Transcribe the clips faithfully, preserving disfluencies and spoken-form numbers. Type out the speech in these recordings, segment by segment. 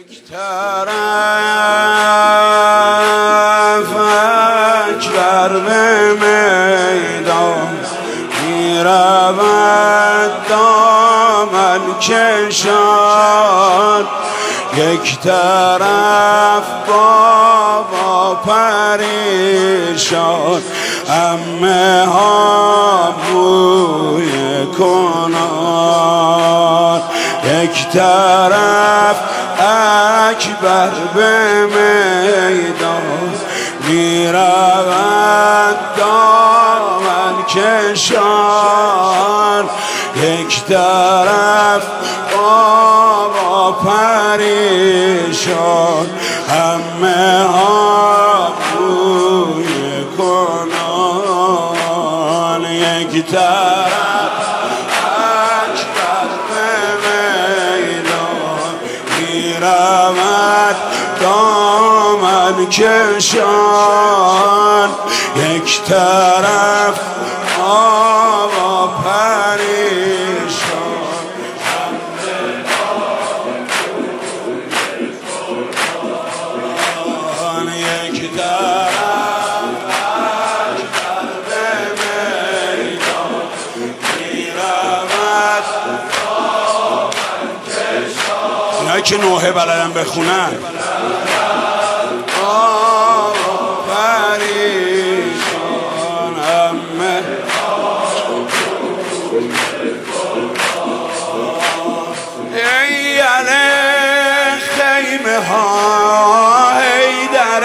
یک طرف اکبر به میدان میرود دامن کشان، یک طرف بابا پریشان عمه ها بوی کنان، یک طرف اکبر به میدان میرود دامن کشان، یک طرف بابا پریشان همه ها بوی کنان، یک طرف اکبر به میدان میرود دامن کشان، یک طرف آوا پریشان یک طرف اکبر به میدان میرود دامن کشان. اینایی که نوحه بلدن بخونن حیدر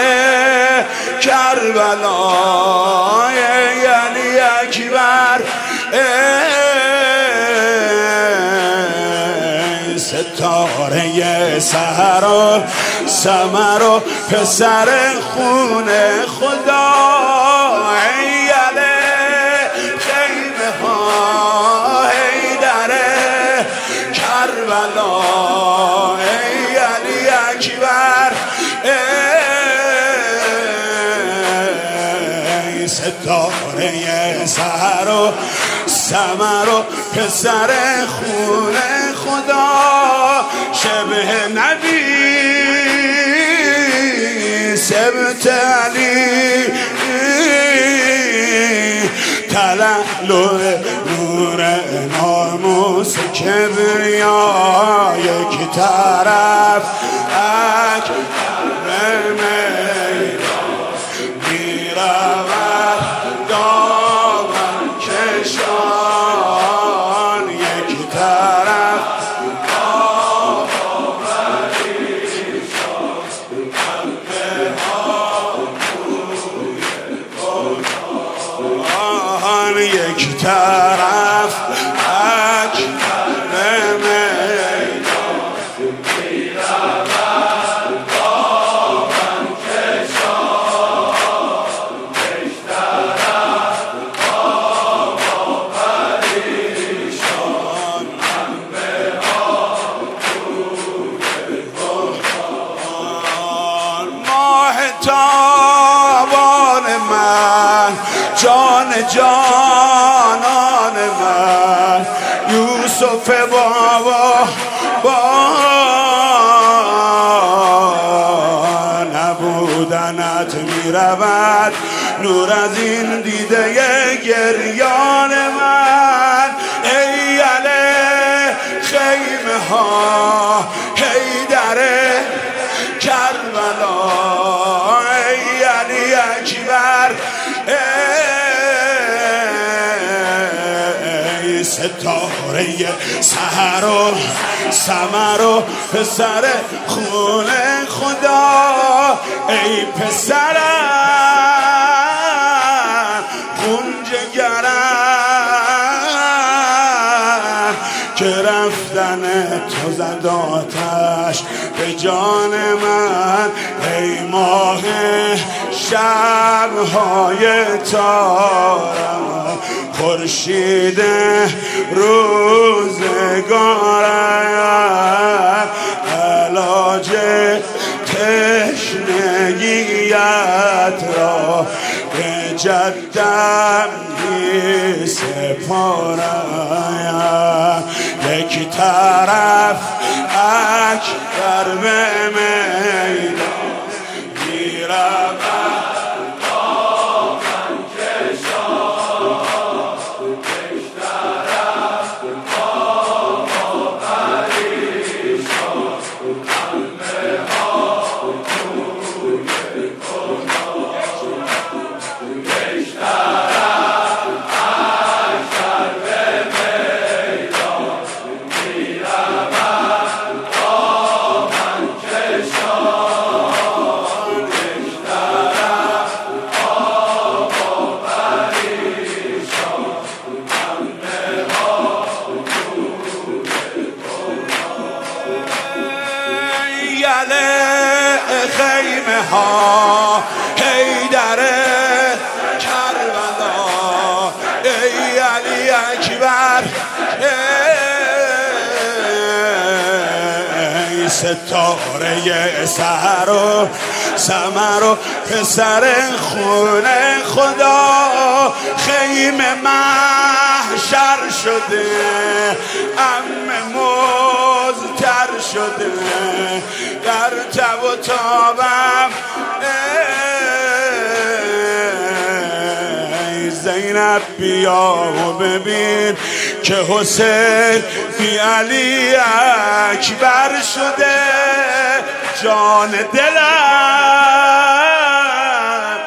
کربلا یعنی اکبر ستاره سحر و ثمر و پسر خونه خدا، خیمه ها حیدر کربلا ستاره سحر و ثمر و پسر خونه خدا، شبه نبی سبت علی تلالو نور ناموس کبریا، یک طرف اکبر میدان میرود دامن کشان، یک طرف آوا پریشان همه ها بوی کنان، یک طرف اکبر به میدان میرود دامن کشان، یک طرف آوا پریشان همه ها بوی کنان. ماه تابان من جان جانان من یوسف بابا با نبودنت میرود نور از این دیده گریان من، ای علی خیمه ها حیدر کربلا ای علی اکبر ای ستاره سحر و ثمر و پسر خونه خدا، ای پسرم خون جگرم که رفتن تو زد آتش به جان من، ای ماه شب‌های تارم خورشید روزگارم، علاج تشنگیت را به جدم می سپارم، یک طرف اک در به میدان میرود خیمه ها حیدر کربلا ای علی اکبر ای ستاره سحر و سمر و پسر خونه خدا خیمه محشر شده عم مزتر شده در تب و تابم ای زینب بیا و ببین که حسین بی علی اکبر شده جان دلم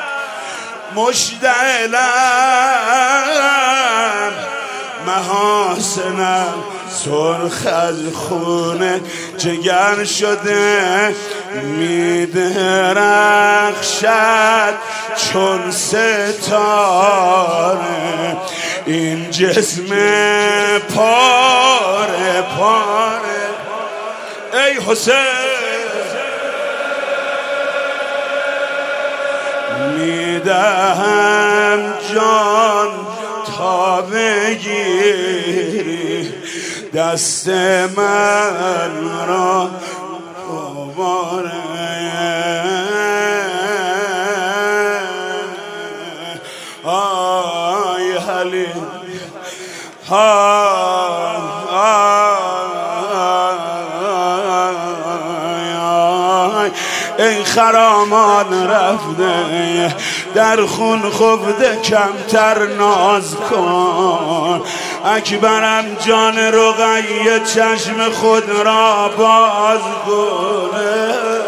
مشتعلم محاسنم سرخ از خونه جگر شده میدرخشد چون ستاره این جسم پاره پاره ای حسین میدهم جان تا بگیری دست من را دوباره آی حلی آی ای خرامان رفته در خون خفته کمتر ناز کن اکبرم جان رقیه چشم خود را باز کنه